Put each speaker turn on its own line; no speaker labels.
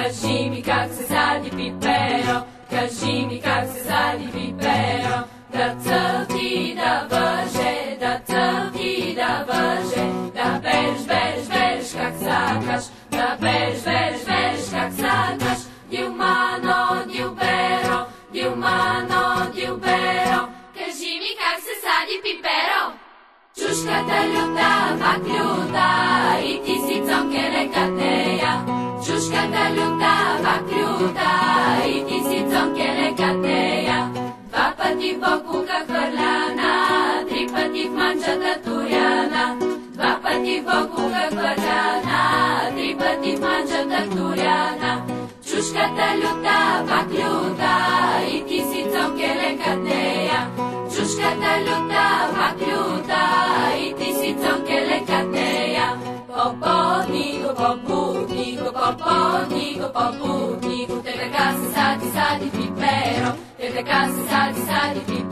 кажи ми как се сади пиперо, кажи ми как се сади пиперо. Да цъфти, да въже, да цъфти, да въже, да береш, береш, береш как сакаш, да береш, береш, береш как сакаш. Дилмано, дилберо, дилмано, дилберо, кажи ми как се сади пиперо. Чушката люта, пак люта, и ти си цонкеле катея. Чушката люта, пак люта, и ти си цонкеле катея. Два пъти в бокука хвърляна, три пъти в манджата туряна. Два пъти в бокука хвърляна, три пъти в манджата туряна. Чушката люта, пак люта, и ти си цонкеле катея. Чушката люта, пак люта, и ти си цонкеле катея. Попотнико, попутнико, попотнико, попутнико, те така се сади, сади пиперо, те така се сади, сади пиперо.